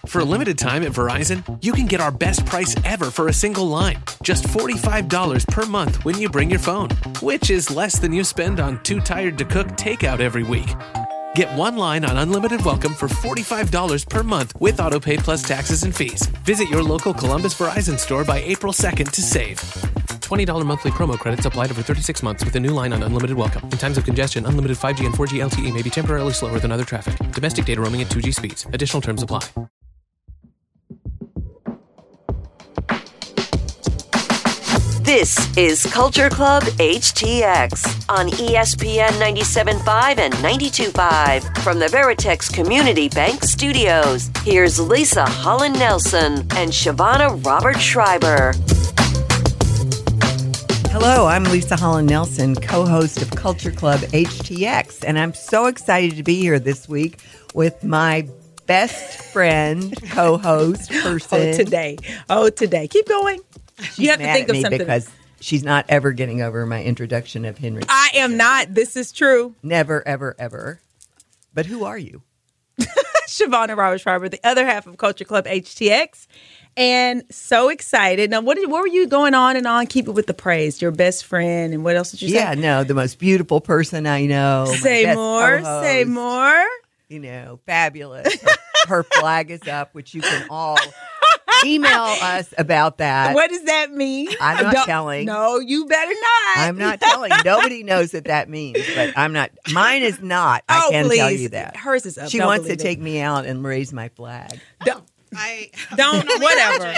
For a limited time at Verizon, you can get our best price ever for a single line. Just $45 per month when you bring your phone, which is less than you spend on Too Tired to Cook takeout every week. Get one line on Unlimited Welcome for $45 per month with AutoPay plus taxes and fees. Visit your local Columbus Verizon store by April 2nd to save. $20 monthly promo credits applied over 36 months with a new line on Unlimited Welcome. In times of congestion, unlimited 5G and 4G LTE may be temporarily slower than other traffic. Domestic data roaming at 2G speeds. Additional terms apply. This is Culture Club HTX on ESPN 97.5 and 92.5 from the Veritex Community Bank Studios. Here's Lisa Holland Nelson and Shavonna Robert Schreiber. Hello, I'm Lisa Holland Nelson, co-host of Culture Club HTX, and I'm so excited to be here this week with my best friend, co-host, person. Oh, today. Keep going. You have to think of something. Because she's not ever getting over my introduction of Henry. I am not. This is true. Never, ever, ever. But who are you? Shavonna Robert Schreiber, the other half of Culture Club HTX. And so excited. Now, what were you going on and on? Keep it with the praise. Your best friend. And what else did you say? Yeah, no, the most beautiful person I know. Say more. Co-host, say more. You know, fabulous. Her flag is up, which you can all email us about that. What does that mean? I'm not telling. No, you better not. I'm not telling. Nobody knows what that means, but I'm not. Mine is not. I can tell you that. Hers is up. She wants to take me out and raise my flag. Don't whatever.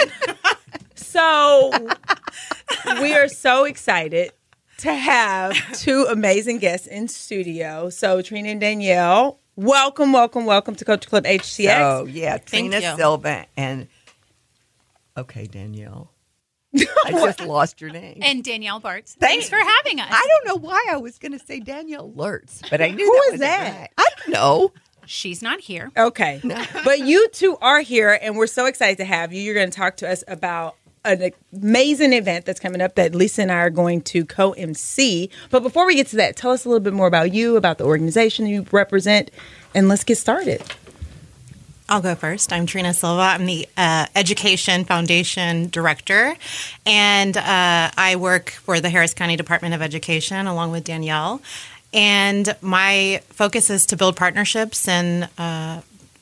So we are so excited to have two amazing guests in studio. So Trina and Danielle, welcome to Culture Club HTX. So yeah, Trina Silva and Danielle. I just lost your name. And Danielle Bartz. Thanks for having us. I don't know why I was going to say Danielle Lurtz, but I knew Who is that? Right. I don't know. She's not here. Okay. But you two are here, and we're so excited to have you. You're going to talk to us about an amazing event that's coming up that Lisa and I are going to co-MC. But before we get to that, tell us a little bit more about you, about the organization you represent, and let's get started. I'll go first. I'm Trina Silva. I'm the Education Foundation Director, and I work for the Harris County Department of Education along with Danielle. And my focus is to build partnerships in the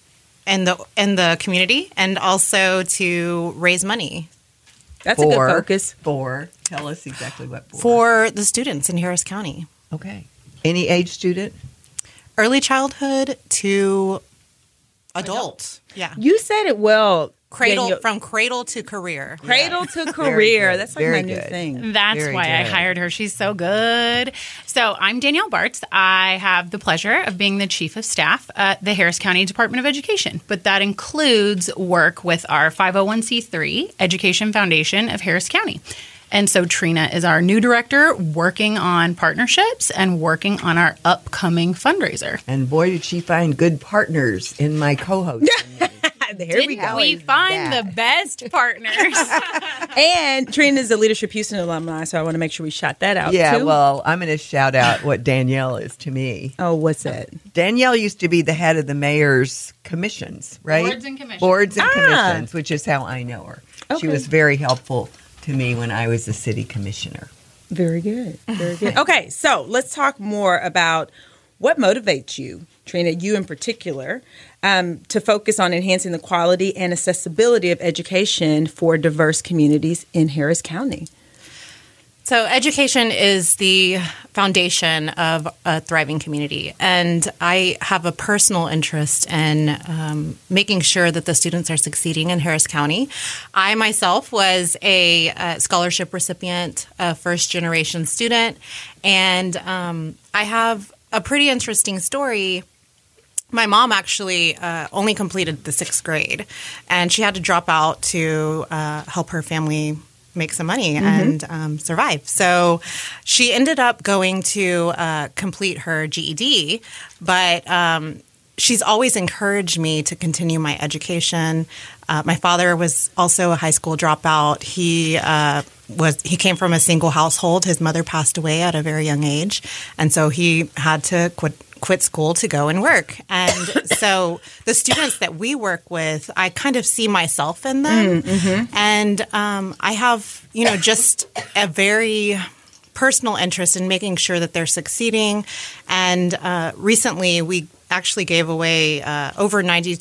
community, and also to raise money. That's a good focus. Tell us exactly what for. For the students in Harris County. Okay. Any age student? Early childhood to adult. Yeah. You said it well. From cradle to career. Cradle to career. That's like my new thing. That's why I hired her. She's so good. So I'm Danielle Bartz. I have the pleasure of being the Chief of Staff at the Harris County Department of Education. But that includes work with our 501c3 Education Foundation of Harris County. And so Trina is our new director, working on partnerships and working on our upcoming fundraiser. And boy, did she find good partners in my co-host. Here we go. We find the best partners. And Trina is a Leadership Houston alumni, so I want to make sure we shout that out, too. Well, I'm going to shout out what Danielle is to me. Oh, what's that? Danielle used to be the head of the mayor's commissions, right? Boards and commissions, which is how I know her. Okay. She was very helpful to me when I was a city commissioner. Very good. Very good. Okay, so let's talk more about what motivates you, Trina, you in particular, to focus on enhancing the quality and accessibility of education for diverse communities in Harris County. So education is the foundation of a thriving community, and I have a personal interest in making sure that the students are succeeding in Harris County. I myself was a scholarship recipient, a first-generation student, and I have a pretty interesting story. My mom actually only completed the 6th grade, and she had to drop out to help her family make some money and survive. So she ended up going to complete her GED, but she's always encouraged me to continue my education. My father was also a high school dropout. He came from a single household. His mother passed away at a very young age, and so he had to quit quit school to go and work. And so the students that we work with, I kind of see myself in them. And I have, just a very personal interest in making sure that they're succeeding. And recently we actually gave away over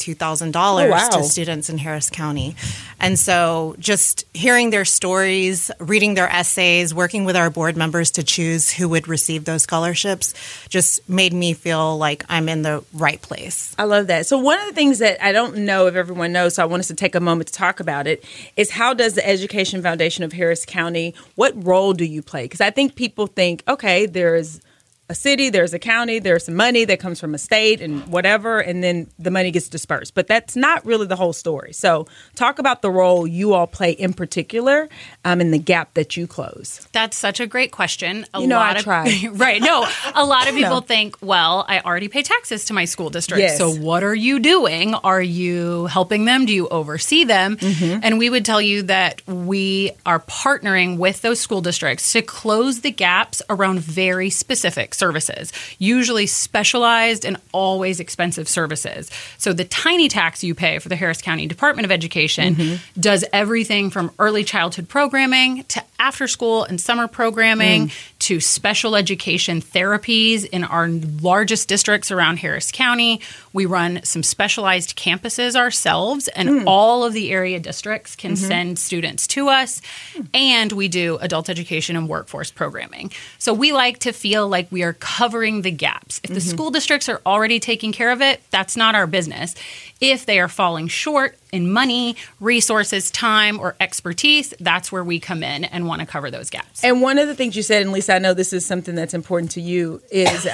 $92,000 to students in Harris County. And so just hearing their stories, reading their essays, working with our board members to choose who would receive those scholarships just made me feel like I'm in the right place. I love that. So one of the things that I don't know if everyone knows, so I want us to take a moment to talk about it, is how does the Education Foundation of Harris County, what role do you play? Because I think people think, okay, there's a city, there's a county, there's some money that comes from a state and whatever, and then the money gets dispersed. But that's not really the whole story. So talk about the role you all play in particular in the gap that you close. That's such a great question. I try. Right. No, a lot of people think, well, I already pay taxes to my school district. Yes. So what are you doing? Are you helping them? Do you oversee them? And we would tell you that we are partnering with those school districts to close the gaps around very specific services, usually specialized and always expensive services. So the tiny tax you pay for the Harris County Department of Education does everything from early childhood programming to after school and summer programming to special education therapies in our largest districts around Harris County. We run some specialized campuses ourselves, and all of the area districts can send students to us. And we do adult education and workforce programming. So we like to feel like we are covering the gaps. If the school districts are already taking care of it, that's not our business. If they are falling short in money, resources, time, or expertise, that's where we come in and want to cover those gaps. And one of the things you said, and Lisa, I know this is something that's important to you, is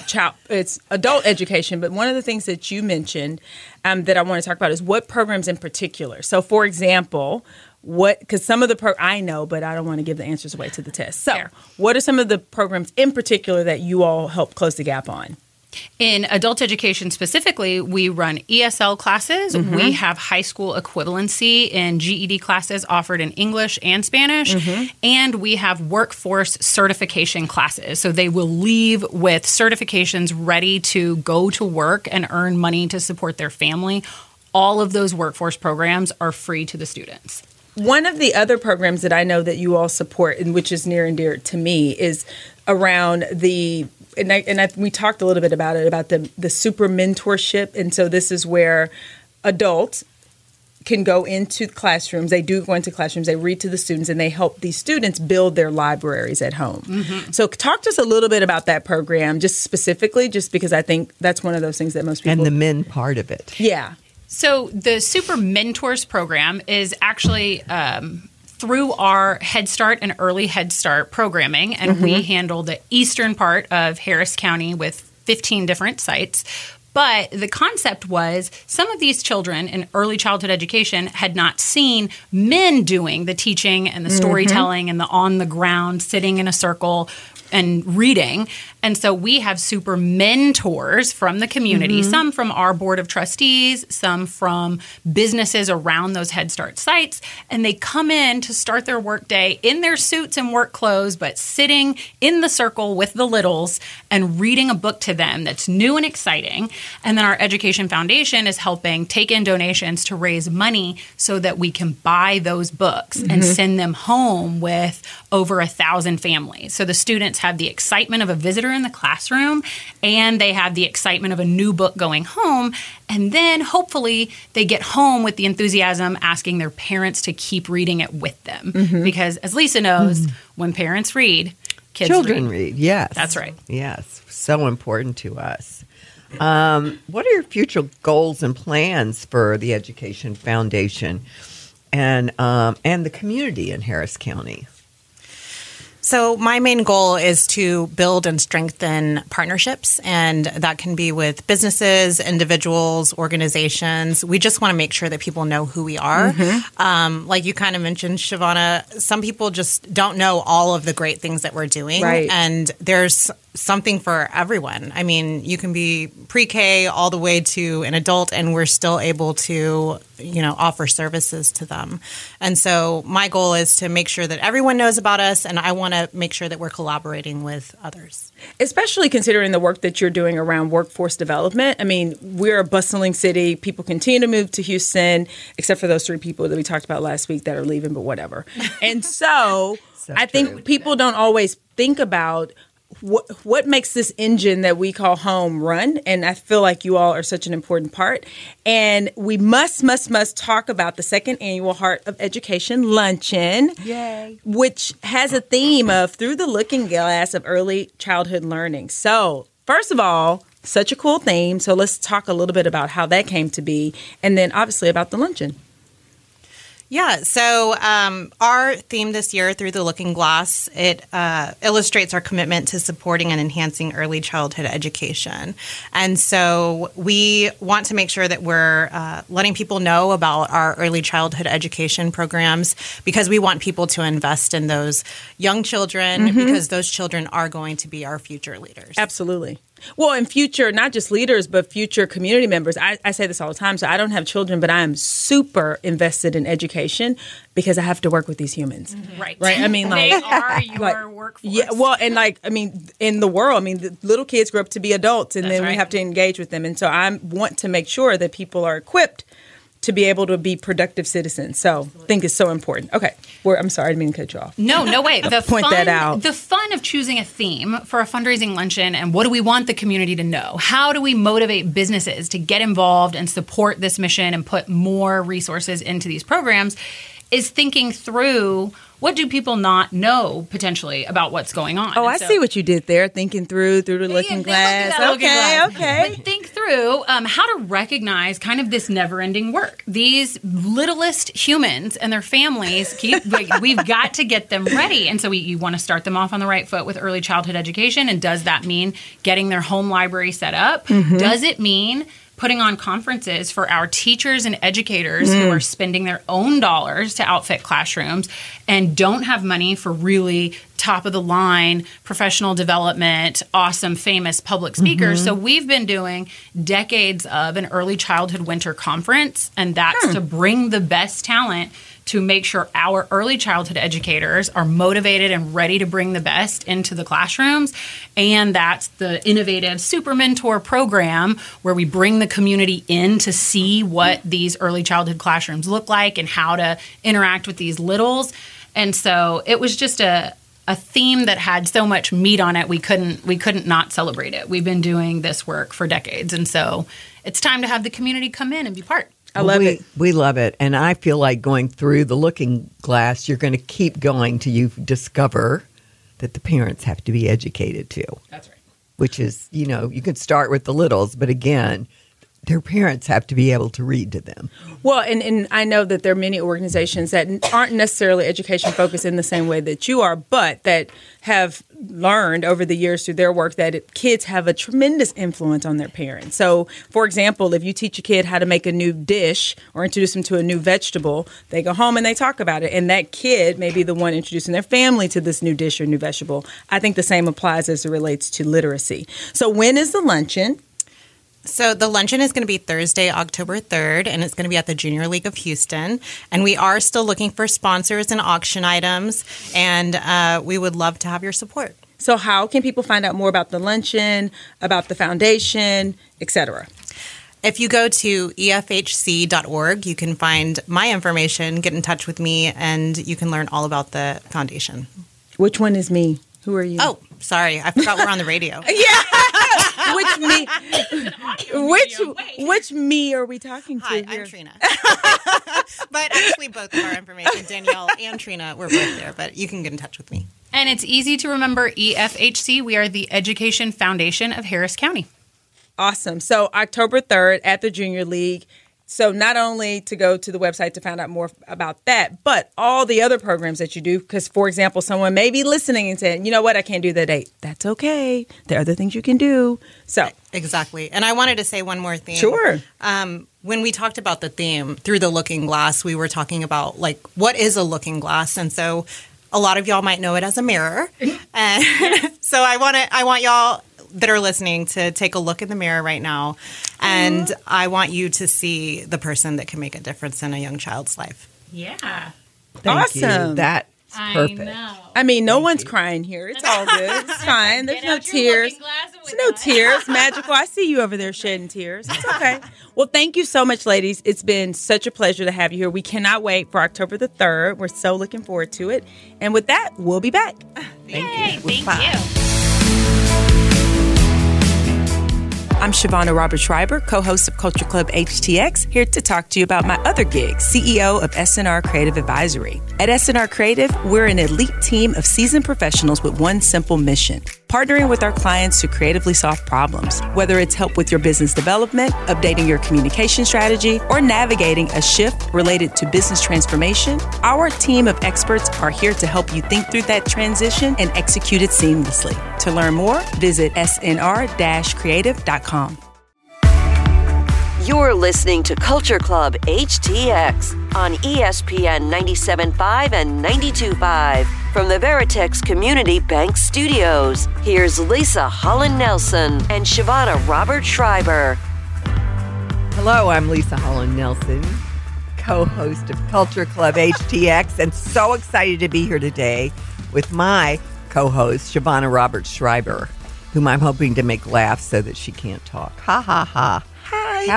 it's adult education. But one of the things that you mentioned that I want to talk about is what programs in particular. So, for example, because some of the I know, but I don't want to give the answers away to the test. So, what are some of the programs in particular that you all help close the gap on? In adult education specifically, we run ESL classes. We have high school equivalency in GED classes offered in English and Spanish. And we have workforce certification classes. So they will leave with certifications ready to go to work and earn money to support their family. All of those workforce programs are free to the students. One of the other programs that I know that you all support, and which is near and dear to me, is around we talked a little bit about it, about the super mentorship. And so this is where adults can go into classrooms. They do go into classrooms. They read to the students, and they help these students build their libraries at home. So talk to us a little bit about that program, just specifically, just because I think that's one of those things that most people... And the men part of it. Yeah. So the Super Mentors program is actually through our Head Start and Early Head Start programming, and we handle the eastern part of Harris County with 15 different sites. But the concept was some of these children in early childhood education had not seen men doing the teaching and the storytelling and the on the ground, sitting in a circle and reading. And so we have super mentors from the community, some from our board of trustees, some from businesses around those Head Start sites. And they come in to start their workday in their suits and work clothes, but sitting in the circle with the littles and reading a book to them that's new and exciting. And then our Education Foundation is helping take in donations to raise money so that we can buy those books and send them home with over 1,000 families. So the students have the excitement of a visitor in the classroom, and they have the excitement of a new book going home. And then hopefully they get home with the enthusiasm asking their parents to keep reading it with them. Because as Lisa knows, when parents read, Children read. Yes. That's right. Yes. So important to us. What are your future goals and plans for the Education Foundation and the community in Harris County? So my main goal is to build and strengthen partnerships, and that can be with businesses, individuals, organizations. We just want to make sure that people know who we are. Like you kind of mentioned, Shavonna, some people just don't know all of the great things that we're doing. Right. And there's something for everyone. I mean, you can be pre-K all the way to an adult, and we're still able to offer services to them. And so my goal is to make sure that everyone knows about us, and I want to make sure that we're collaborating with others. Especially considering the work that you're doing around workforce development. I mean, we're a bustling city. People continue to move to Houston, except for those 3 people that we talked about last week that are leaving, but whatever. And so I think people don't always think about what makes this engine that we call home run. And I feel like you all are such an important part. And we must talk about the second annual Heart of Education Luncheon, Yay. which has a theme of through the looking glass of early childhood learning. So first of all, such a cool theme. So let's talk a little bit about how that came to be, and then obviously about the luncheon. Yeah, so our theme this year, Through the Looking Glass, it illustrates our commitment to supporting and enhancing early childhood education. And so we want to make sure that we're letting people know about our early childhood education programs, because we want people to invest in those young children, because those children are going to be our future leaders. Absolutely. Well, in future, not just leaders, but future community members. I say this all the time. So I don't have children, but I am super invested in education because I have to work with these humans. Right. I mean, they are your workforce. Yeah. Well, and in the world, the little kids grow up to be adults, and then we have to engage with them. And so I want to make sure that people are equipped to be able to be productive citizens. So I think it's so important. Okay. I'm sorry, I didn't mean to cut you off. No way. That out. The fun of choosing a theme for a fundraising luncheon, and what do we want the community to know? How do we motivate businesses to get involved and support this mission and put more resources into these programs, is thinking through what do people not know potentially about what's going on. Oh, I see what you did there, thinking through the looking glass. Okay. But think through how to recognize kind of this never-ending work. These littlest humans and their families we've got to get them ready. And so you want to start them off on the right foot with early childhood education. And does that mean getting their home library set up? Does it mean putting on conferences for our teachers and educators who are spending their own dollars to outfit classrooms and don't have money for really top-of-the-line professional development, awesome, famous public speakers? So we've been doing decades of an early childhood winter conference, and that's to bring the best talent to make sure our early childhood educators are motivated and ready to bring the best into the classrooms. And that's the innovative Super Mentor program, where we bring the community in to see what these early childhood classrooms look like and how to interact with these littles. And so it was just a theme that had so much meat on it, we couldn't not celebrate it. We've been doing this work for decades, and so it's time to have the community come in and be part. I love it. We love it. And I feel like going through the looking glass, you're going to keep going till you discover that the parents have to be educated too. That's right. Which is, you can start with the littles, but again, their parents have to be able to read to them. Well, and I know that there are many organizations that aren't necessarily education focused in the same way that you are, but that have learned over the years through their work that kids have a tremendous influence on their parents. So, for example, if you teach a kid how to make a new dish or introduce them to a new vegetable, they go home and they talk about it. And that kid may be the one introducing their family to this new dish or new vegetable. I think the same applies as it relates to literacy. So when is the luncheon? So the luncheon is going to be Thursday, October 3rd, and it's going to be at the Junior League of Houston. And we are still looking for sponsors and auction items, and we would love to have your support. So how can people find out more about the luncheon, about the foundation, etc.? If you go to efhc.org, you can find my information, get in touch with me, and you can learn all about the foundation. Which one is me? Who are you? Oh, sorry. I forgot we're on the radio. Yeah. Which me are we talking to? Hi, here? I'm Trina. But actually, both of our information, Danielle and Trina, we're both there. But you can get in touch with me. And it's easy to remember EFHC. We are the Education Foundation of Harris County. Awesome. So October 3rd at the Junior League. So not only to go to the website to find out more about that, but all the other programs that you do. Because, for example, someone may be listening and saying, you know what, I can't do that date. That's okay. There are other things you can do. So exactly. And I wanted to say one more thing. Sure. When we talked about the theme, Through the Looking Glass, we were talking about, what is a looking glass? And so a lot of y'all might know it as a mirror. And so I want y'all that are listening to take a look in the mirror right now, and I want you to see the person that can make a difference in a young child's life. Yeah. Thank you. Awesome. That's perfect. I know. I mean, no one's crying here. It's all good. It's fine. There's no tears. There's no tears. Magical. I see you over there shedding tears. It's okay. Well, thank you so much, ladies. It's been such a pleasure to have you here. We cannot wait for October the 3rd. We're so looking forward to it. And with that, we'll be back. Thank you. I'm Shavonna Robert Schreiber, co-host of Culture Club HTX, here to talk to you about my other gig, CEO of SNR Creative Advisory. At SNR Creative, we're an elite team of seasoned professionals with one simple mission: partnering with our clients to creatively solve problems. Whether it's help with your business development, updating your communication strategy, or navigating a shift related to business transformation, our team of experts are here to help you think through that transition and execute it seamlessly. To learn more, visit snr-creative.com. You're listening to Culture Club HTX on ESPN 97.5 and 92.5 from the Veritex Community Bank Studios. Here's Lisa Holland Nelson and Shavonna Robert Schreiber. Hello, I'm Lisa Holland Nelson, co-host of Culture Club HTX, and so excited to be here today with my co-host, Shavonna Robert Schreiber, whom I'm hoping to make laugh so that she can't talk. Ha, ha, ha. Hi.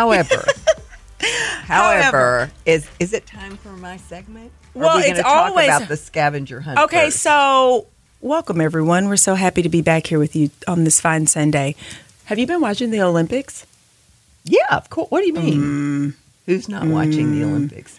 However, is it time for my segment? Or Well, are we it's gonna talk always- about the scavenger hunt Okay, first? so welcome, everyone. We're so happy to be back here with you on this fine Sunday. Have you been watching the Olympics? Yeah, of course. What do you mean? Who's not watching the Olympics?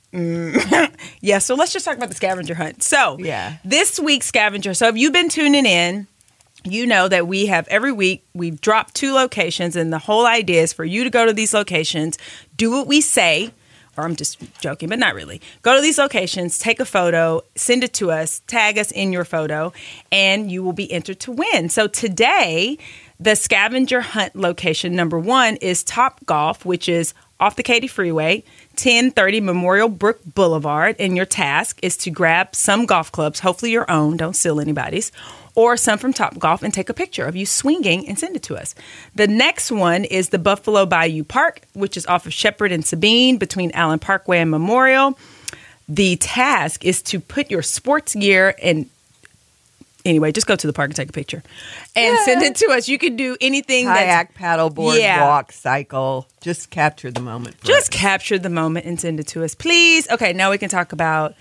Yeah, so let's just talk about the scavenger hunt. So, Yeah. this week's scavenger. So, if you've been tuning in, you know that we have every week, we've dropped 2 locations, and the whole idea is for you to go to these locations, do what we say, or I'm just joking, but not really. Go to these locations, take a photo, send it to us, tag us in your photo, and you will be entered to win. So, today, the scavenger hunt location number 1 is Top Golf, which is off the Katy Freeway, 1030 Memorial Brook Boulevard, and your task is to grab some golf clubs, hopefully your own, don't steal anybody's, or some from Top Golf, and take a picture of you swinging and send it to us. The next one is the Buffalo Bayou Park, which is off of Shepherd and Sabine between Allen Parkway and Memorial. The task is to put your sports gear and anyway, just go to the park and take a picture and send it to us. You can do anything Kayak, paddleboard, Yeah. walk, cycle. Just capture the moment. for Just us. capture the moment and send it to us, please. Okay, now we can talk about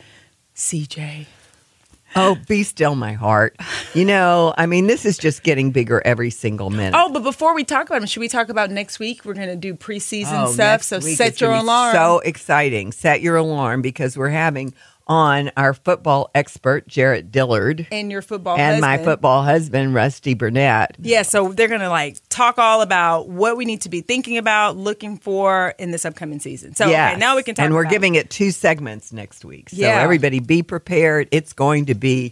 CJ. Oh, be still my heart. You know, I mean, this is just getting bigger every single minute. Oh, but before we talk about him, should we talk about next week? We're going to do preseason stuff, next so week set is your gonna be alarm. So exciting. Set your alarm because we're having on our football expert, Jarrett Dillard, and your football and my husband. football husband, Rusty Burnett. Yeah, so they're going to talk all about what we need to be thinking about, looking for in this upcoming season. So Yes. okay, now we can talk And we're about giving it 2 segments next week. So Yeah. everybody be prepared. It's going to be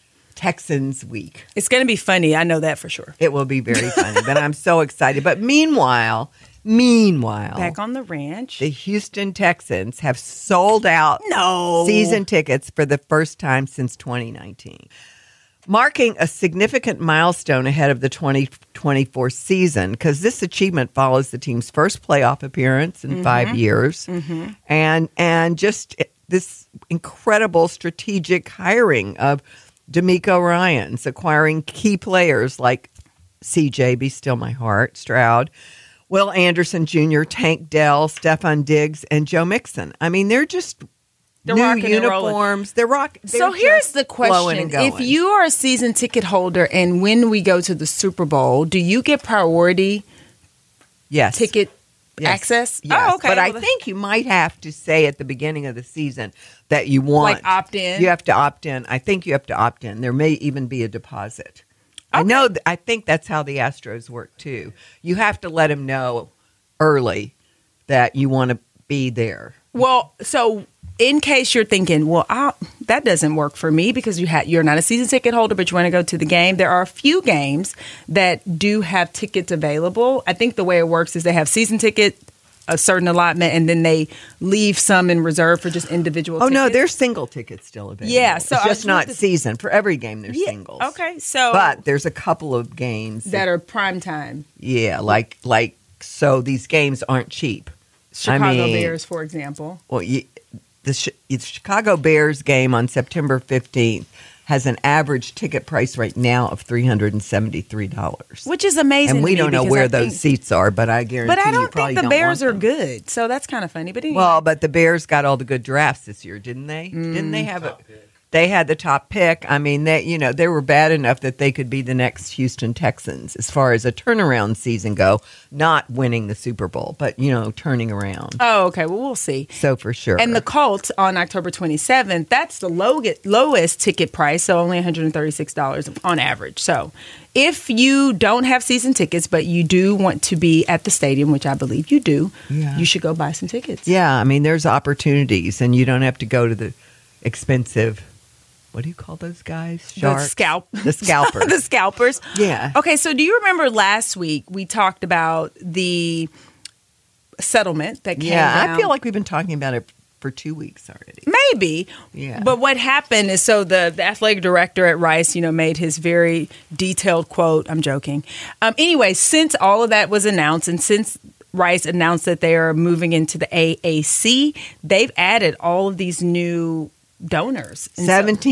Texans week. It's going to be funny. I know that for sure. It will be very funny. But I'm so excited. But meanwhile, Back on the ranch. the Houston Texans have sold out season tickets for the first time since 2019, marking a significant milestone ahead of the 2024 season because this achievement follows the team's first playoff appearance in 5 years, and just this incredible strategic hiring of D'Amico Ryans, acquiring key players like CJ, be still my heart, Stroud, Will Anderson Jr., Tank Dell, Stephon Diggs, and Joe Mixon. I mean, they're just new rocking and rolling. uniforms. They're So here's the question. Going. If you are a season ticket holder and when we go to the Super Bowl, do you get priority yes. ticket Yes. access? Yes. Oh, okay. But I Well, think you might have to say at the beginning of the season that you want. Like opt in? You have to opt in. I think you have to opt in. There may even be a deposit. I know. I think that's how the Astros work too. You have to let them know early that you want to be there. Well, so in case you're thinking, well, that doesn't work for me because you're not a season ticket holder, but you want to go to the game. There are a few games that do have tickets available. I think the way it works is they have season ticket a certain allotment, and then they leave some in reserve for just individual Oh, tickets? no, there's single tickets still available. Yeah, so it's I just just not wanted to- season. For every game, there's singles. Okay, so But there's a couple of games that are prime time. yeah, so these games aren't cheap. Chicago Bears, for example. Well, the Chicago Bears game on September 15th has an average ticket price right now of $373. Which is amazing. And we to me don't know because where I those think- seats are, but I guarantee But I you don't probably think the don't Bears want are them. good, so that's kind of funny. But anyway. Well, but the Bears got all the good drafts this year, didn't they? Didn't they have a? They had the top pick. I mean, they were bad enough that they could be the next Houston Texans as far as a turnaround season go, not winning the Super Bowl, but turning around. Oh, okay. Well, we'll see. So for sure. And the Colts on October 27th, that's the lowest ticket price, so only $136 on average. So if you don't have season tickets, but you do want to be at the stadium, which I believe you do, you should go buy some tickets. Yeah, I mean, there's opportunities, and you don't have to go to the expensive. What do you call those guys? Sharks? The scalpers. The scalpers. Yeah. Okay, so do you remember last week we talked about the settlement that came Yeah, down? I feel like we've been talking about it for 2 weeks already. Maybe. Yeah. But what happened is, so the athletic director at Rice, made his very detailed quote. I'm joking. Anyway, since all of that was announced, and since Rice announced that they are moving into the AAC, they've added all of these new donors. And so-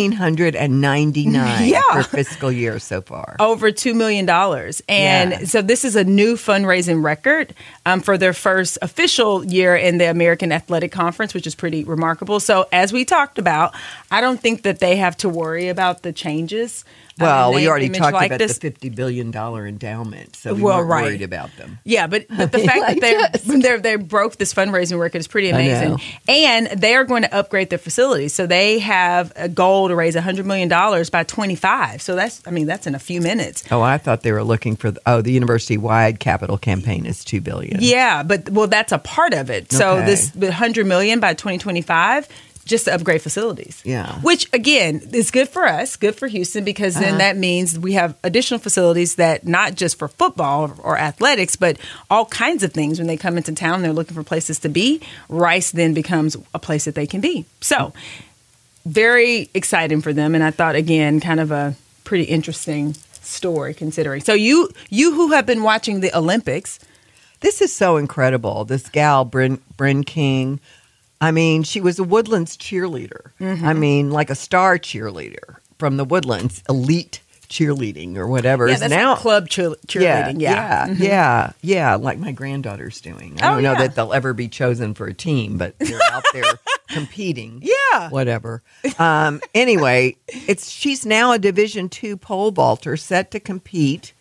1,799 Yeah. per fiscal year so far. over $2 million. And Yeah. so this is a new fundraising record for their first official year in the American Athletic Conference, which is pretty remarkable. So as we talked about, I don't think that they have to worry about the changes. Well, we name, already image, talked about likeness. the $50 billion endowment, so we Well, weren't right. worried about them. Yeah, but the fact that they broke this fundraising record is pretty amazing. know. And they are going to upgrade their facilities. So they have a goal to raise $100 million by 25. So that's in a few minutes. Oh, I thought they were looking for the university-wide capital campaign is $2 billion. Yeah, but that's a part of it. So Okay. this $100 million by 2025 just to upgrade facilities. Yeah. Which again is good for us, good for Houston, because then that means we have additional facilities that not just for football or athletics, but all kinds of things. When they come into town, they're looking for places to be. Rice then becomes a place that they can be. So very exciting for them. And I thought, again, kind of a pretty interesting story considering. So you who have been watching the Olympics. This is so incredible. This gal, Bryn King, I mean, she was a Woodlands cheerleader. Mm-hmm. I mean, like a star cheerleader from the Woodlands, elite cheerleading or whatever. Yeah, Is that's now like club cheerleading. Yeah, like my granddaughter's doing. I Oh, don't know yeah. that they'll ever be chosen for a team, but they're out there competing. Yeah. Whatever. Anyway, she's now a Division II pole vaulter set to complete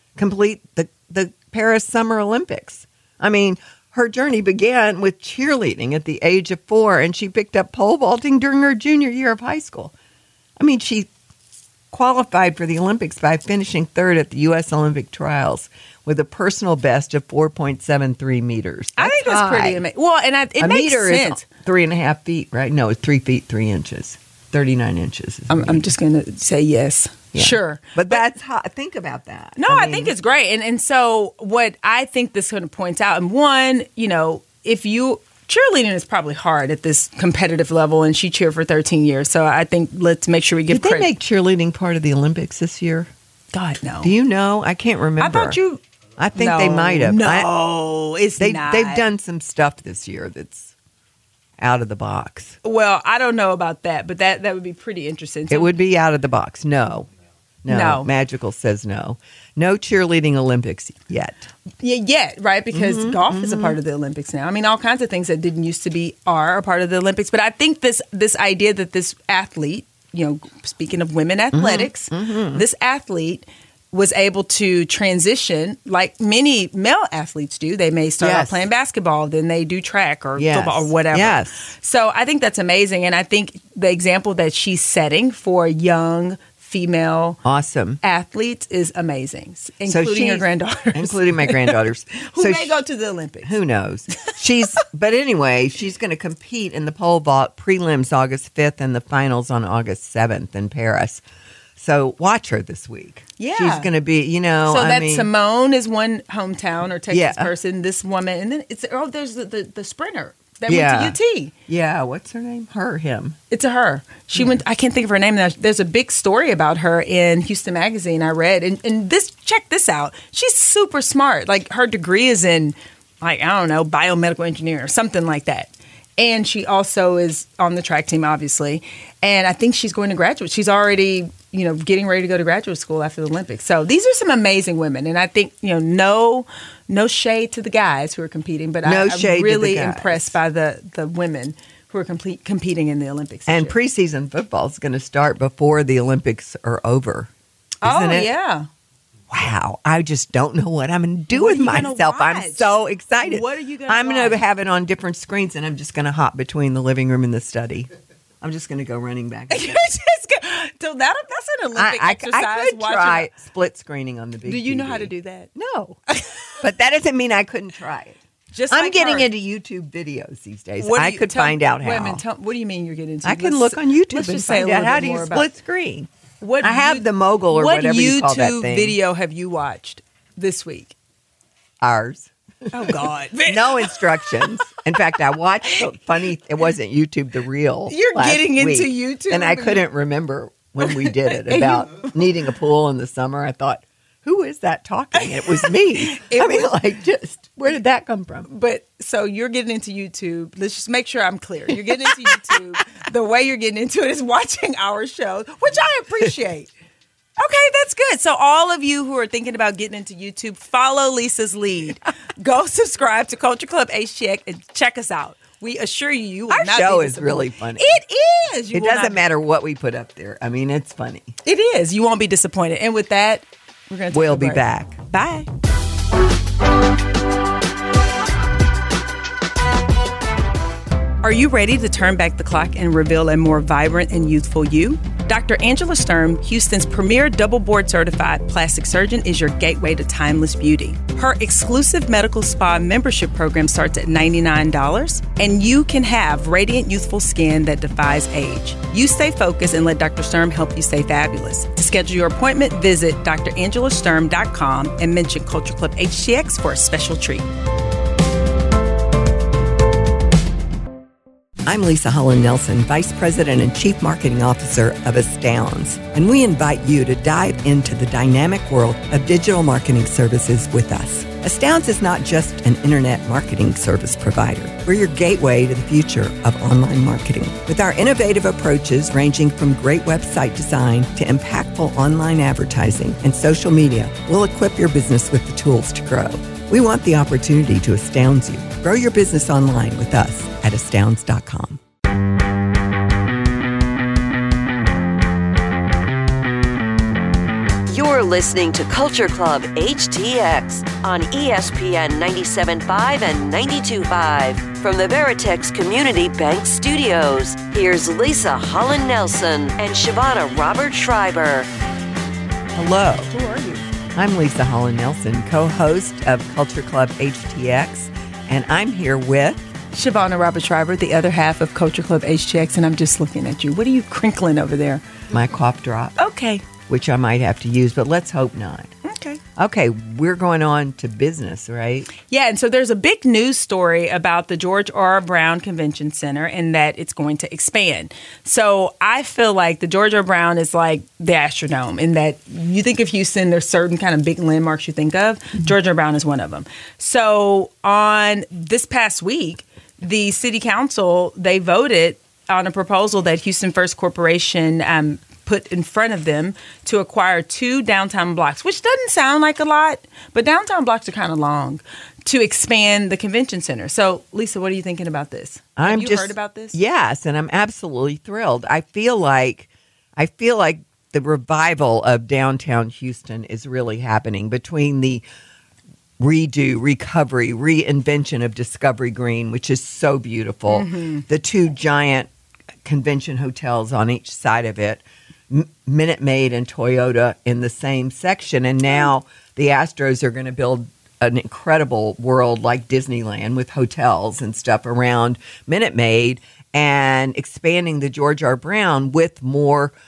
the Paris Summer Olympics. I mean, her journey began with cheerleading at the age of 4, and she picked up pole vaulting during her junior year of high school. I mean, she qualified for the Olympics by finishing third at the U.S. Olympic trials with a personal best of 4.73 meters. I think that's high. pretty amazing. Well, and it A makes meter sense. is 3.5 feet, right? No, it's 3 feet 3 inches. 39 inches. Is a I'm meter. just going to say yes. Yeah. Sure. But that's hot. Think about that. No, I think it's great. And so what I think this kind of points out, and one, cheerleading is probably hard at this competitive level, and she cheered for 13 years. So I think let's make sure we give Did they credit. make cheerleading part of the Olympics this year? God, no. Do you know? I can't remember. I thought you. I think they might have. No, it's not. They've done some stuff this year that's out of the box. Well, I don't know about that, but that would be pretty interesting. It would be out of the box. No. No. Magical says no. No cheerleading Olympics yet. Yeah, right, because golf is a part of the Olympics now. I mean, all kinds of things that didn't used to be are a part of the Olympics. But I think this idea that this athlete, speaking of women athletics, this athlete was able to transition like many male athletes do. They may start out Yes. playing basketball, then they do track or Yes. football or whatever. Yes. So I think that's amazing. And I think the example that she's setting for young female Awesome. athletes is amazing, So including your she's- granddaughters. Including my granddaughters. Who So may go to the Olympics. Who knows? But anyway, she's going to compete in the pole vault prelims August 5th and the finals on August 7th in Paris. So watch her this week. Yeah. She's going to be, So Simone is one hometown or Texas Yeah. person, this woman. And then there's the sprinter that Yeah. went to UT. Yeah, what's her name? Him. It's a her. She went. I can't think of her name now. There's a big story about her in Houston Magazine I read, and check this out. She's super smart. Like her degree is in, like, I don't know, biomedical engineering or something like that. And she also is on the track team, obviously. And I think she's going to graduate. She's already, getting ready to go to graduate school after the Olympics. So these are some amazing women. And I think, no shade to the guys who are competing, but I'm really impressed by the women who are competing in the Olympics. And preseason football is going to start before the Olympics are over. Isn't it? Yeah. Wow, I just don't know what I'm going to do with myself. I'm so excited. What are you going to I'm going to have it on different screens, and I'm just going to hop between the living room and the study. I'm just going to go running back. You're just so that's an Olympic exercise. I could try split screening on the big Do you know TV. how to do that? No, but that doesn't mean I couldn't try it. I'm getting into YouTube videos these days. I could find out how. Wait a minute, what do you mean you're getting into? I can look on YouTube and find out how do you split screen. I have the mogul or whatever you call that thing. What YouTube video have you watched this week? Ours. Oh, God. No instructions. In fact, I watched it wasn't YouTube, The Reel. You're getting into week, YouTube. And I couldn't remember when we did it about needing a pool in the summer. I thought, who is that talking? It was me. Where did that come from? But so you're getting into YouTube. Let's just make sure I'm clear. You're getting into YouTube. The way you're getting into it is watching our shows, which I appreciate. Okay, that's good. So all of you who are thinking about getting into YouTube, follow Lisa's lead. Go subscribe to Culture Club HTX and check us out. We assure you will Our not show be is really funny. It is. It doesn't matter what we put up there. I mean, it's funny. It is. You won't be disappointed. And with that, we're going to We'll be back. Bye. Are you ready to turn back the clock and reveal a more vibrant and youthful you? Dr. Angela Sturm, Houston's premier double board certified plastic surgeon, is your gateway to timeless beauty. Her exclusive medical spa membership program starts at $99, and you can have radiant, youthful skin that defies age. You stay focused and let Dr. Sturm help you stay fabulous. To schedule your appointment, visit drangelasturm.com and mention Culture Club HTX for a special treat. I'm Lisa Holland Nelson, Vice President and Chief Marketing Officer of Astounds, and we invite you to dive into the dynamic world of digital marketing services with us. Astounds is not just an internet marketing service provider. We're your gateway to the future of online marketing. With our innovative approaches ranging from great website design to impactful online advertising and social media, we'll equip your business with the tools to grow. We want the opportunity to astound you. Grow your business online with us at astounds.com. You're listening to Culture Club HTX on ESPN 97.5 and 92.5 from the Veritex Community Bank Studios. Here's Lisa Holland Nelson and Shavonna Robert Schreiber. Hello. Who are you? I'm Lisa Holland Nelson, co-host of Culture Club HTX, and I'm here with Shavonna Robert Schreiber, the other half of Culture Club HTX, and I'm just looking at you. What are you crinkling over there? my cough drop. Okay. Which I might have to use, but let's hope not. Okay. Okay, we're going on to business, right? Yeah, and so there's a big news story about the George R. Brown Convention Center and that it's going to expand. So I feel like the George R. Brown is like the Astrodome in that you think of Houston, there's certain kind of big landmarks you think of. Mm-hmm. George R. Brown is one of them. So on this past week, the city council, they voted on a proposal that Houston First Corporation put in front of them to acquire 2 downtown blocks, which doesn't sound like a lot, but downtown blocks are kind of long, to expand the convention center. So, Lisa, what are you thinking about this? Have you heard about this? Yes, and I'm absolutely thrilled. I feel like the revival of downtown Houston is really happening between the redo, recovery, reinvention of Discovery Green, which is so beautiful, the 2 giant convention hotels on each side of it, Minute Maid and Toyota in the same section. And now the Astros are going to build an incredible world like Disneyland with hotels and stuff around Minute Maid and expanding the George R. Brown with more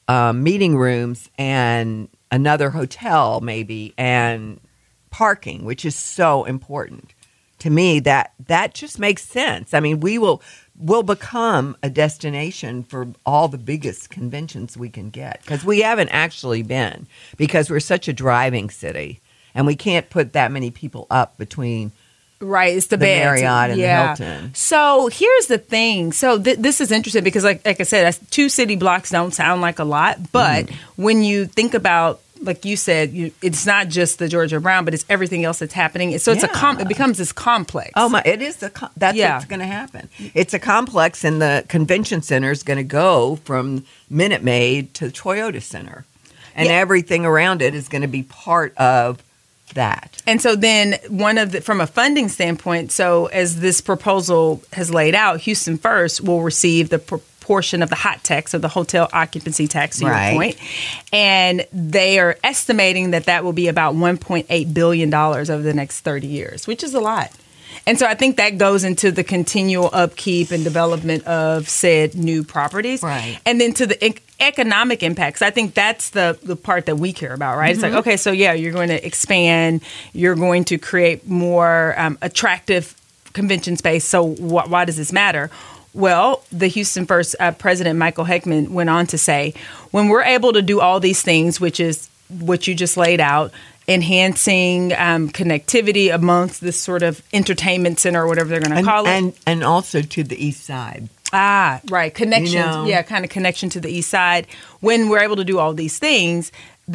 meeting rooms and another hotel maybe and parking, which is so important. To me, that just makes sense. I mean, we'll become a destination for all the biggest conventions we can get, because we haven't actually been, because we're such a driving city and we can't put that many people up between it's the Marriott and the Hilton. So here's the thing. So this is interesting because, like I said, 2 city blocks don't sound like a lot, but when you think about, like you said, it's not just the Georgia Brown, but it's everything else that's happening. So it becomes this complex. Oh my! It is that's what's going to happen. It's a complex, and the convention center is going to go from Minute Maid to Toyota Center, and everything around it is going to be part of that. And so then from a funding standpoint, so as this proposal has laid out, Houston First will receive the portion of the hot tax, of the hotel occupancy tax, to your point. And they are estimating that will be about $1.8 billion over the next 30 years, which is a lot. And so I think that goes into the continual upkeep and development of said new properties. Right. And then to the economic impacts. I think that's the part that we care about, right? It's like, okay, so you're going to expand, you're going to create more attractive convention space. So why does this matter? Well, the Houston First president, Michael Heckman, went on to say, when we're able to do all these things, which is what you just laid out, enhancing connectivity amongst this sort of entertainment center or whatever they're going to call it. And also to the east side. Ah, right. Connection. Kind of connection to the east side. When we're able to do all these things,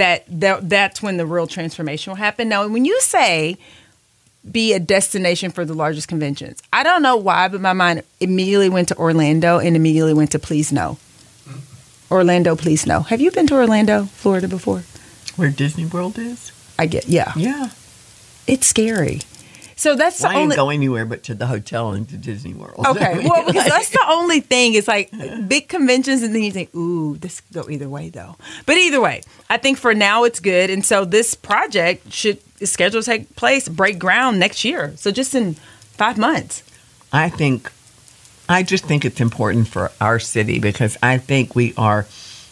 that's when the real transformation will happen. Now, when you say be a destination for the largest conventions, I don't know why, but my mind immediately went to Orlando and immediately went to Please No. Orlando, Please No. Have you been to Orlando, Florida before? Where Disney World is? Yeah. It's scary. So that's the only. I didn't go anywhere but to the hotel and to Disney World. Okay, well, because that's the only thing. It's like big conventions, and then you think, ooh, this could go either way, though. But either way, I think for now it's good. And so this project is scheduled to take place, break ground next year. So just in 5 months. I just think it's important for our city because I think we are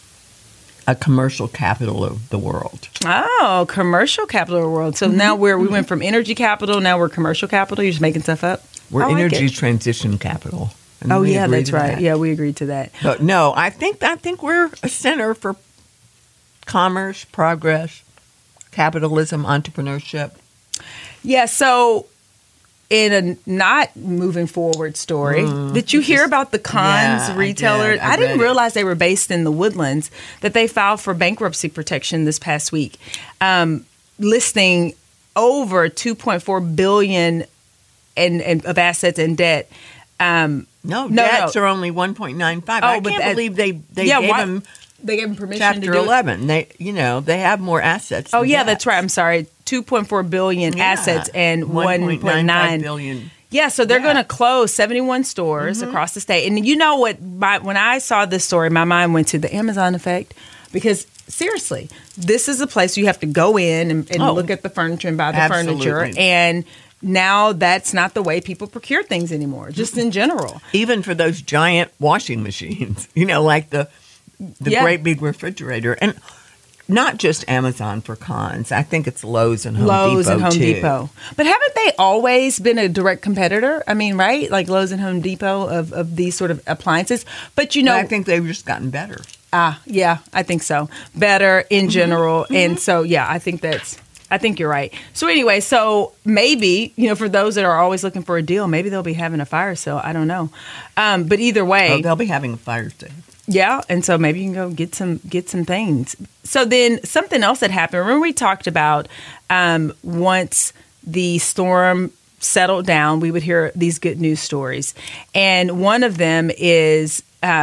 a commercial capital of the world. Oh, commercial capital of the world. So now we went from energy capital, now we're commercial capital. You're just making stuff up? We're energy transition capital. Oh, yeah, that's right. That. Yeah, we agreed to that. But no, I think we're a center for commerce, progress, capitalism, entrepreneurship. Yeah, so in a not moving forward story, did you hear about the Conn's retailer? I didn't realize they were based in the Woodlands, that they filed for bankruptcy protection this past week, listing over $2.4 billion of assets and debt. Debts are only 1.95. I can't believe they gave them. They gave them permission Chapter to do 11. It. They have more assets. Oh yeah, that's right. I'm sorry. 2.4 billion assets and 1.9 billion. Yeah, so they're going to close 71 stores across the state. And you know what? When I saw this story, my mind went to the Amazon effect, because seriously, this is a place you have to go in and look at the furniture and buy the furniture. And now that's not the way people procure things anymore, just in general. Even for those giant washing machines, like the great big refrigerator. And not just Amazon for Conn's. I think it's Lowe's and Home Depot. But haven't they always been a direct competitor? I mean, right? Like Lowe's and Home Depot of these sort of appliances. But I think they've just gotten better. Yeah, I think so. Better in general. And so, I think you're right. So anyway, so maybe, for those that are always looking for a deal, maybe they'll be having a fire sale. I don't know. But either way. They'll be having a fire sale. Yeah, and so maybe you can go get some things. So then something else that happened, remember we talked about once the storm settled down, we would hear these good news stories. And one of them is,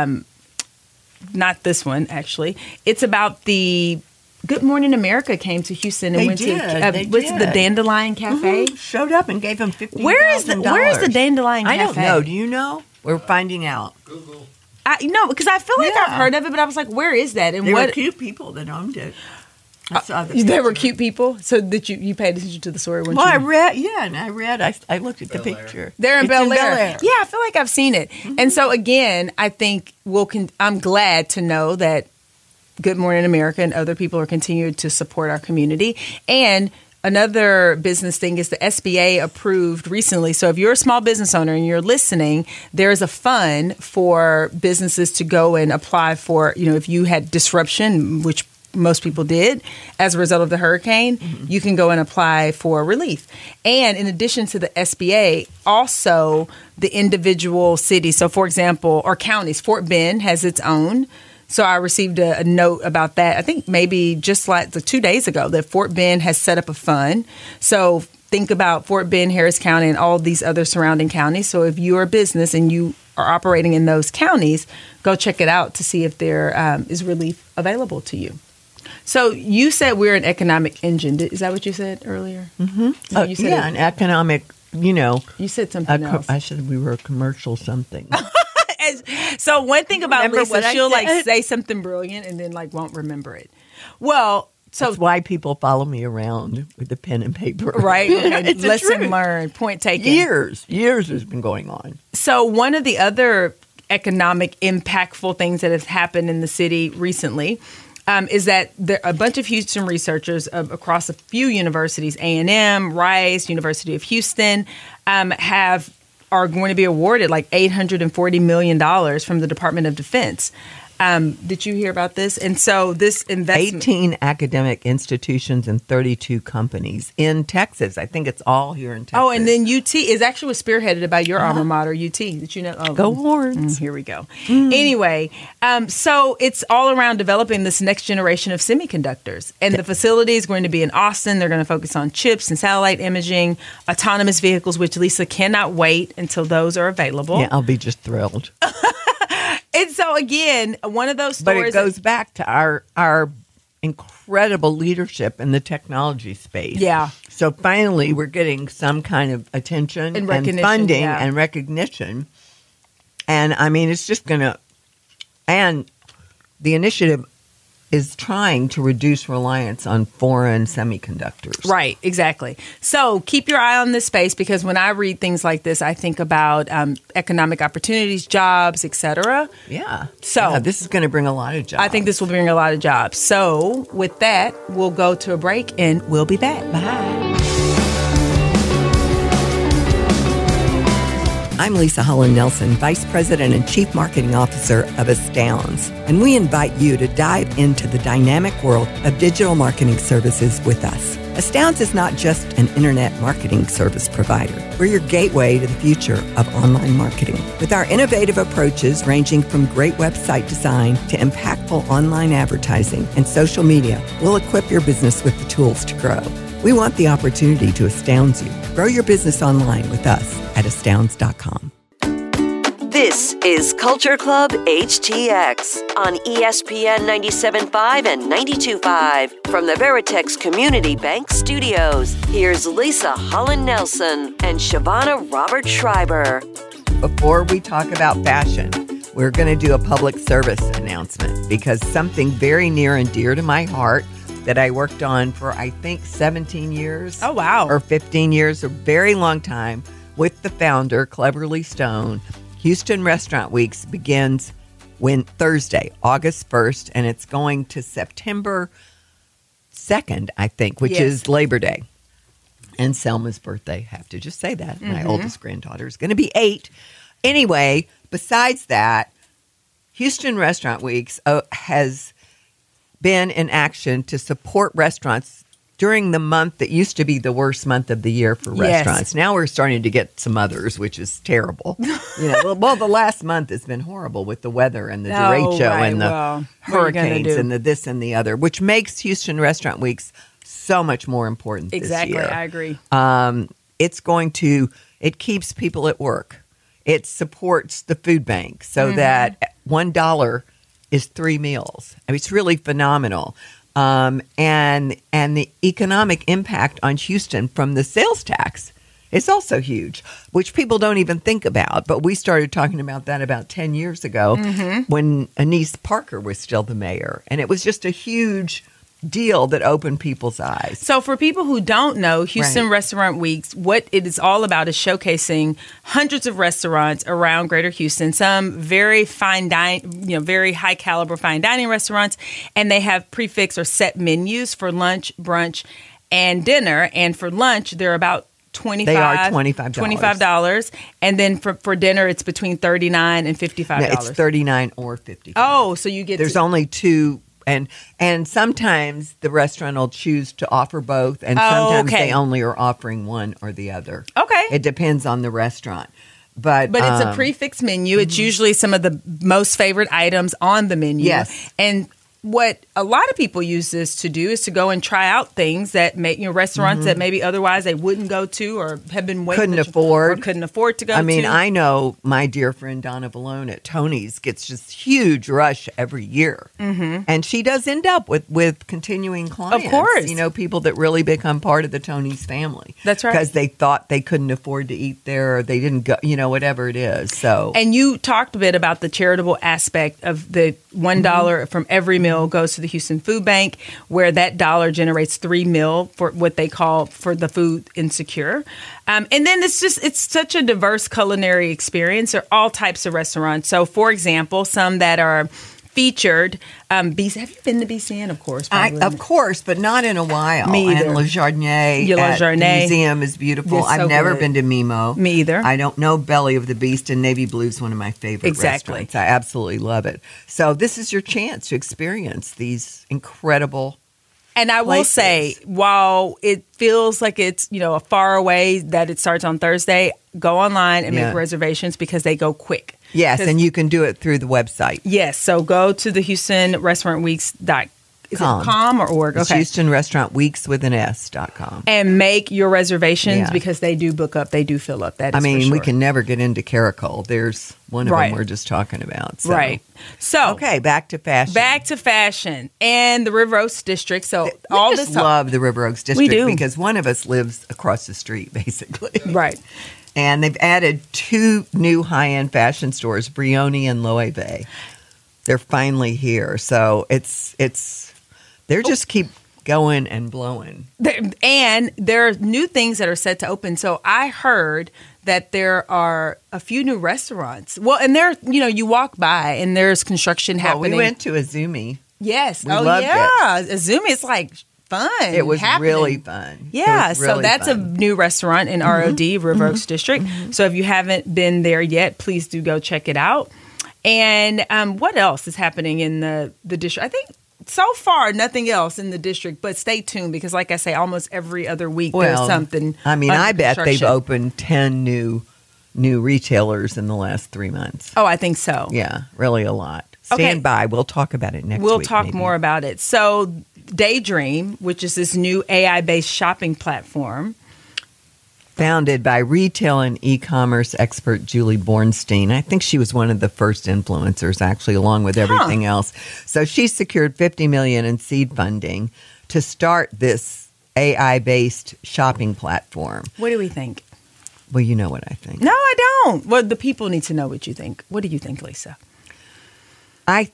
not this one actually, it's about the Good Morning America came to Houston and went to the Dandelion Cafe. Showed up and gave them $50,000. Where is the Dandelion Cafe? I don't know. Do you know? We're finding out. Google. Because I feel like I've heard of it, but I was like, where is that? And there were cute people that owned it. There were cute people? So that you paid attention to the story? I read. I looked at the picture. They're in Bel Air. Yeah, I feel like I've seen it. And so, again, I think I'm glad to know that Good Morning America and other people are continuing to support our community. And another business thing is the SBA approved recently. So if you're a small business owner and you're listening, there is a fund for businesses to go and apply for, if you had disruption, which most people did as a result of the hurricane, you can go and apply for relief. And in addition to the SBA, also the individual cities. So for example, or counties, Fort Bend has its own. So I received a note about that, I think maybe just like 2 days ago, that Fort Bend has set up a fund. So think about Fort Bend, Harris County, and all these other surrounding counties. So if you're a business and you are operating in those counties, go check it out to see if there is relief available to you. So you said we're an economic engine. Is that what you said earlier? Mm-hmm. You said an economic, You said something else. I said we were a commercial something. So one thing about Remember Lisa, she'll said? say something brilliant and then won't remember it. Well, so that's why people follow me around with the pen and paper. Right. Okay. It's the Lesson truth. learned, point taken. Years has been going on. So one of the other economic impactful things that has happened in the city recently is that a bunch of Houston researchers across a few universities, A&M, Rice, University of Houston, are going to be awarded like $840 million from the Department of Defense. Did you hear about this? And so this investment... 18 academic institutions and 32 companies in Texas. I think it's all here in Texas. Oh, and then UT is actually spearheaded by your alma mater, UT. Did you know? Oh, Go Horns. Here we go. Anyway, so it's all around developing this next generation of semiconductors. And the facility is going to be in Austin. They're going to focus on chips and satellite imaging, autonomous vehicles, which Lisa cannot wait until those are available. Yeah, I'll be just thrilled. And so, again, one of those stories... But it goes back to our incredible leadership in the technology space. Yeah. So finally, we're getting some kind of attention and recognition, funding and recognition. And, I mean, it's just going to... And the initiative is trying to reduce reliance on foreign semiconductors. Right, exactly. So keep your eye on this space, because when I read things like this, I think about economic opportunities, jobs, etc. Yeah. So this is going to bring a lot of jobs. I think this will bring a lot of jobs. So with that, we'll go to a break and we'll be back. Bye. I'm Lisa Holland Nelson, Vice President and Chief Marketing Officer of Astounds, and we invite you to dive into the dynamic world of digital marketing services with us. Astounds is not just an internet marketing service provider. We're your gateway to the future of online marketing. With our innovative approaches ranging from great website design to impactful online advertising and social media, we'll equip your business with the tools to grow. We want the opportunity to astound you. Grow your business online with us at astounds.com. This is Culture Club HTX on ESPN 97.5 and 92.5 from the Veritex Community Bank Studios. Here's Lisa Holland Nelson and Shavonna Robert Schreiber. Before we talk about fashion, we're going to do a public service announcement, because something very near and dear to my heart that I worked on for, I think, 17 years. Oh, wow. Or 15 years, a very long time, with the founder, Cleverly Stone. Houston Restaurant Weeks begins Thursday, August 1st, and it's going to September 2nd, I think, which is Labor Day. And Selma's birthday, have to just say that. My oldest granddaughter is going to be 8. Anyway, besides that, Houston Restaurant Weeks has been in action to support restaurants during the month that used to be the worst month of the year for restaurants. Now we're starting to get some others, which is terrible. Well, the last month has been horrible with the weather and the derecho and the hurricanes and the this and the other, which makes Houston Restaurant Weeks so much more important this year. Exactly, I agree. It keeps people at work. It supports the food bank so that $1 is 3 meals. I mean, it's really phenomenal. And the economic impact on Houston from the sales tax is also huge, which people don't even think about. But we started talking about that about 10 years ago when Anise Parker was still the mayor. And it was just a huge deal that opened people's eyes. So for people who don't know, Houston Restaurant Weeks, what it is all about is showcasing hundreds of restaurants around Greater Houston, some very very high caliber fine dining restaurants, and they have prefix or set menus for lunch, brunch, and dinner. And for lunch, they're about They are $25. And then for dinner, it's between $39 and $55. No, it's $39 or $55. Oh, so you get There's only two. And sometimes the restaurant will choose to offer both, and sometimes they only are offering one or the other. Okay. It depends on the restaurant. But it's a prefix menu. It's usually some of the most favorite items on the menu. Yes. And what a lot of people use this to do is to go and try out things that make restaurants that maybe otherwise they wouldn't go to or have been waiting couldn't afford to go to. I mean, to. I know my dear friend Donna Vallone at Tony's gets just huge rush every year, and she does end up with continuing clients. Of course, people that really become part of the Tony's family. That's right, because they thought they couldn't afford to eat there, or they didn't go. Whatever it is. So, and you talked a bit about the charitable aspect of the $1 from every meal goes to the Houston Food Bank, where that dollar generates 3 mil for what they call for the food insecure. And then it's such a diverse culinary experience. There are all types of restaurants. So, for example, some that are featured. Have you been to BCN? Of course. Of course, but not in a while. Me either. And Le Jardinier museum is beautiful. It's so I've never good. been to Mimo. Me either. I don't know Belly of the Beast, and Navy Blue is one of my favorite restaurants. I absolutely love it. So this is your chance to experience these incredible And I will say, while it feels like it's, a far away that it starts on Thursday, go online and make reservations because they go quick. Yes, and you can do it through the website. Yes, so go to the HoustonRestaurantWeeks.com or org? It's Okay. HoustonRestaurantWeeks.com. And make your reservations because they do book up, they do fill up. That is for sure. we can never get into Caracol. There's one of them we're just talking about. So. Right. So okay, back to fashion. And the River Oaks District. So we love the River Oaks District. We do. Because one of us lives across the street, basically. Right. And they've added 2 new high-end fashion stores, Brioni and Loewe. They're finally here. So they're just keep going and blowing. And there are new things that are set to open. So I heard that there are a few new restaurants. Well, and there, you walk by and there's construction happening. We went to Azumi. Yes. We loved it. Azumi is like fun. It was really fun. Yeah. So that's a new restaurant in ROD, River Oaks District. So if you haven't been there yet, please do go check it out. And what else is happening in the district? I think so far, nothing else in the district, but stay tuned because, like I say, almost every other week there's something. I mean, I bet they've opened 10 new retailers in the last 3 months. Oh, I think so. Yeah, really a lot. Stand by. We'll talk about it next week. We'll talk more about it. So Daydream, which is this new AI-based shopping platform, founded by retail and e-commerce expert Julie Bornstein. I think she was one of the first influencers, actually, along with everything else. So she secured $50 million in seed funding to start this AI-based shopping platform. What do we think? Well, you know what I think. No, I don't. Well, the people need to know what you think. What do you think, Lisa? I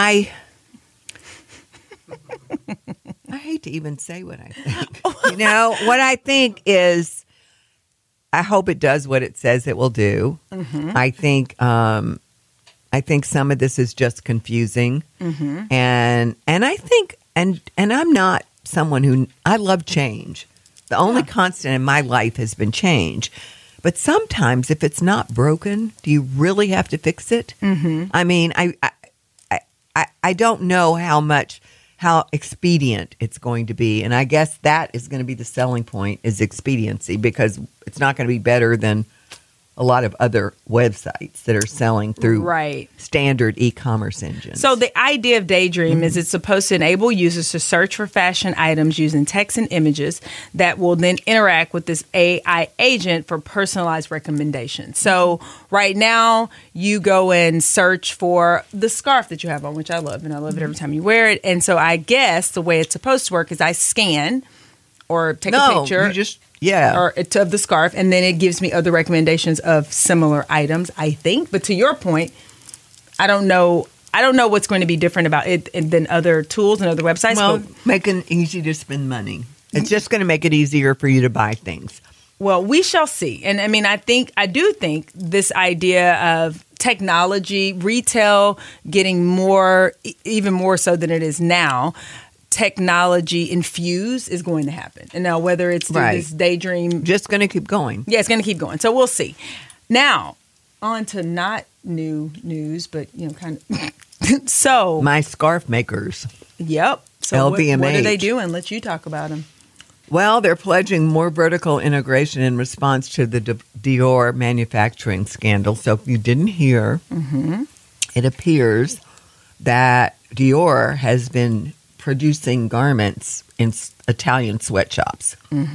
hate to even say what I think. What I think is, I hope it does what it says it will do. Mm-hmm. I think some of this is just confusing, and I think and I'm not someone who I love change. The only constant in my life has been change. But sometimes, if it's not broken, do you really have to fix it? Mm-hmm. I mean, I don't know how expedient it's going to be. And I guess that is going to be the selling point, is expediency, because it's not going to be better than a lot of other websites that are selling through standard e-commerce engines. So the idea of Daydream is it's supposed to enable users to search for fashion items using text and images that will then interact with this AI agent for personalized recommendations. So right now you go and search for the scarf that you have on, which I love, and I love it every time you wear it. And so I guess the way it's supposed to work is I scan or take a picture. Or of the scarf, and then it gives me other recommendations of similar items, I think. But to your point, I don't know I don't know what's going to be different about it than other tools and other websites. Well, making it easy to spend money. It's just going to make it easier for you to buy things. Well, we shall see. And I mean, I do think this idea of technology, retail getting more, even more so than it is now, technology infused is going to happen. And now whether it's through this daydream. Just going to keep going. Yeah, it's going to keep going. So we'll see. Now, on to not new news, but, kind of. So. My scarf makers. Yep. So LVMH. What are they doing? Let you talk about them. Well, they're pledging more vertical integration in response to the Dior manufacturing scandal. So if you didn't hear, it appears that Dior has been producing garments in Italian sweatshops.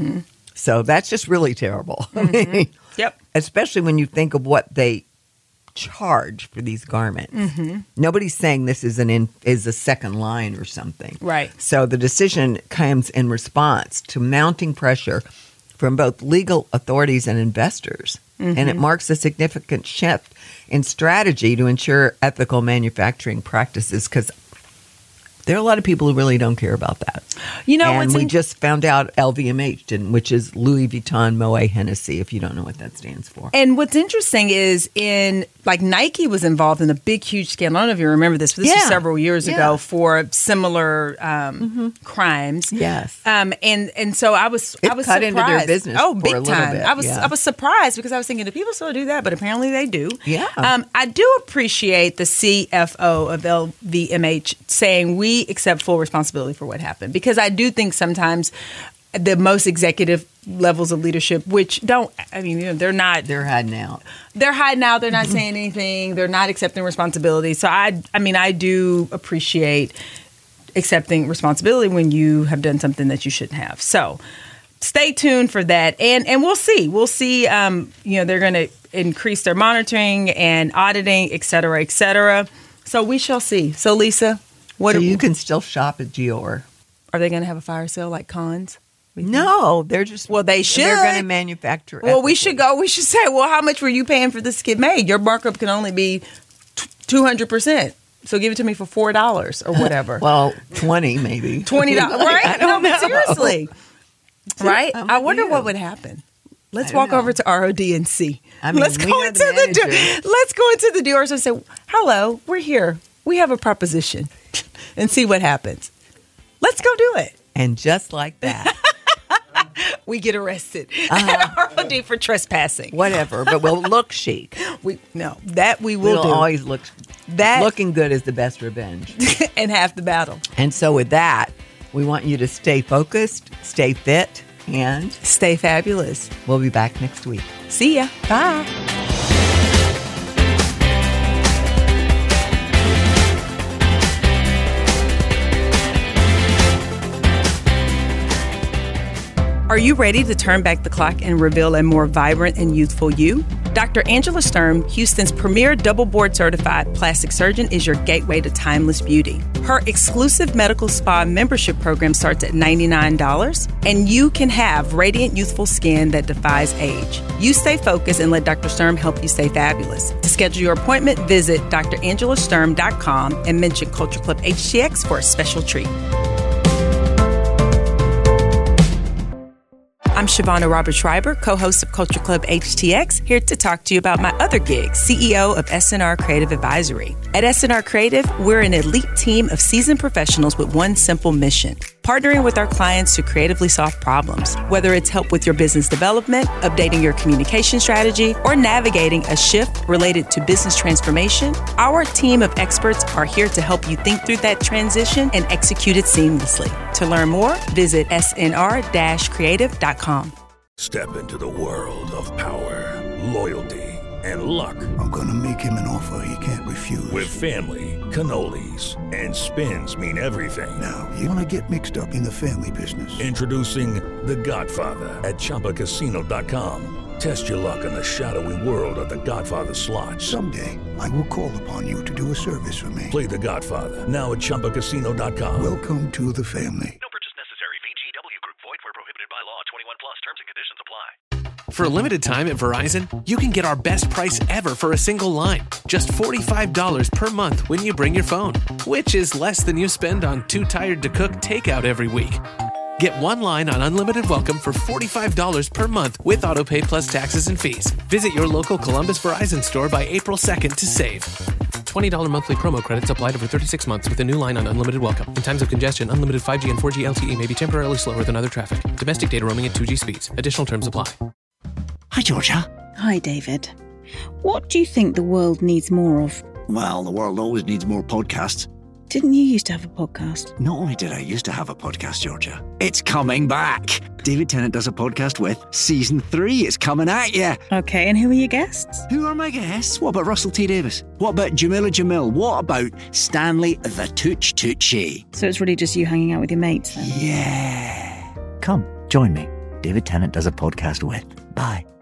So that's just really terrible. Yep. Especially when you think of what they charge for these garments. Nobody's saying this is a second line or something. Right. So the decision comes in response to mounting pressure from both legal authorities and investors. And it marks a significant shift in strategy to ensure ethical manufacturing practices, because there are a lot of people who really don't care about that. And we just found out LVMH didn't, which is Louis Vuitton Moet Hennessy, if you don't know what that stands for. And what's interesting is Nike was involved in a big, huge scandal. I don't know if you remember this, but this was several years ago for similar crimes. Yes. And so I was cut surprised. into their business for big a little time. Bit. I was surprised because I was thinking, do people still do that? But apparently they do. Yeah. I do appreciate the CFO of LVMH saying we accept full responsibility for what happened, because I do think sometimes the most executive levels of leadership, which they're not. They're hiding out. They're hiding out. They're not saying anything. They're not accepting responsibility. So I do appreciate accepting responsibility when you have done something that you shouldn't have. So stay tuned for that, and we'll see. We'll see. They're going to increase their monitoring and auditing, et cetera, et cetera. So we shall see. So Lisa, so you can still shop at Dior. Are they going to have a fire sale like Conn's? No, they're just. Well, they should. They're going to manufacture. Well, we should go. We should say, well, how much were you paying for this to get made? Your markup can only be 200%. So give it to me for $4 or whatever. Well, 20 maybe. $20, right? I don't know. Seriously, right? I wonder what would happen. Let's walk over to ROD and see. Let's go into the Dior and say, "Hello, we're here. We have a proposition," and see what happens. Let's go do it. And just like that, we get arrested at ROD for trespassing. Whatever, but we'll look chic. We will we'll do. Always look. That looking good is the best revenge, and half the battle. And so, with that, we want you to stay focused, stay fit, and stay fabulous. We'll be back next week. See ya. Bye. Are you ready to turn back the clock and reveal a more vibrant and youthful you? Dr. Angela Sturm, Houston's premier double board certified plastic surgeon, is your gateway to timeless beauty. Her exclusive medical spa membership program starts at $99, and you can have radiant, youthful skin that defies age. You stay focused and let Dr. Sturm help you stay fabulous. To schedule your appointment, visit DrAngelaSturm.com and mention Culture Club HTX for a special treat. I'm Shavonna Roberts-Schreiber, co-host of Culture Club HTX, here to talk to you about my other gig, CEO of SNR Creative Advisory. At SNR Creative, we're an elite team of seasoned professionals with one simple mission: partnering with our clients to creatively solve problems. Whether it's help with your business development, updating your communication strategy, or navigating a shift related to business transformation, our team of experts are here to help you think through that transition and execute it seamlessly. To learn more, visit snr-creative.com. Step into the world of power, loyalty, and luck. I'm going to make him an offer he can't refuse. With family, cannolis, and spins mean everything. Now, you want to get mixed up in the family business. Introducing The Godfather at ChumbaCasino.com. Test your luck in the shadowy world of The Godfather slot. Someday, I will call upon you to do a service for me. Play The Godfather now at ChumbaCasino.com. Welcome to the family. No purchase necessary. VGW Group. Void where prohibited by law. 21 plus. Terms and conditions apply. For a limited time at Verizon, you can get our best price ever for a single line. Just $45 per month when you bring your phone, which is less than you spend on Too Tired to Cook takeout every week. Get one line on Unlimited Welcome for $45 per month with AutoPay plus taxes and fees. Visit your local Columbus Verizon store by April 2nd to save. $20 monthly promo credits applied over 36 months with a new line on Unlimited Welcome. In times of congestion, unlimited 5G and 4G LTE may be temporarily slower than other traffic. Domestic data roaming at 2G speeds. Additional terms apply. Hi, Georgia. Hi, David. What do you think the world needs more of? Well, the world always needs more podcasts. Didn't you used to have a podcast? Not only did I used to have a podcast, Georgia, it's coming back. David Tennant Does a Podcast With Season 3. It's coming at you. Okay, and who are your guests? Who are my guests? What about Russell T Davies? What about Jamila Jamil? What about Stanley the Tooch Tucci? So it's really just you hanging out with your mates then? Yeah. Come, join me. David Tennant Does a Podcast With. Bye.